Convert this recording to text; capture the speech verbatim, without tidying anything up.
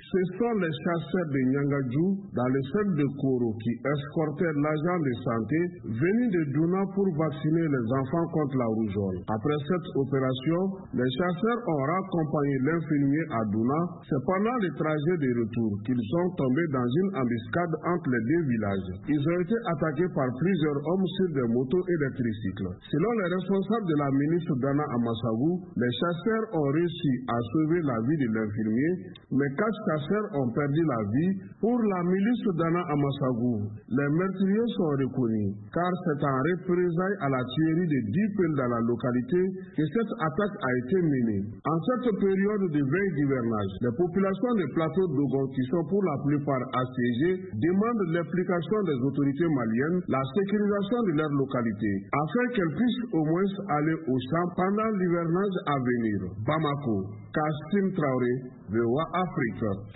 Ce sont les chasseurs de Nyangadjou dans le cercle de Koro qui escortaient l'agent de santé venu de Douna pour vacciner les enfants contre la rougeole. Après cette opération, les chasseurs ont raccompagné l'infirmier à Douna. C'est pendant le trajet de retour qu'ils sont tombés dans une embuscade entre les deux villages. Ils ont été attaqués par plusieurs hommes sur des motos et des tricycles. Selon les responsables de la milice Dana à Massagou, les chasseurs ont réussi à sauver la vie de l'infirmier, mais quatre chasseurs ont perdu la vie. Pour la milice Dana à Massagou, les meurtriers sont reconnus, car c'est en représailles à la tuerie de dix pelles dans la localité que cette attaque a été menée. En cette période de veille d'hivernage, les populations des plateaux d'Ogon, qui sont pour la plupart assiégées, demandent l'implication des autorités maliennes, la sécurisation de leur localité, afin qu'elles puissent au moins aller au champ pendant l'hivernage à venir. Bamako, Kassim Traoré, V O A Afrique.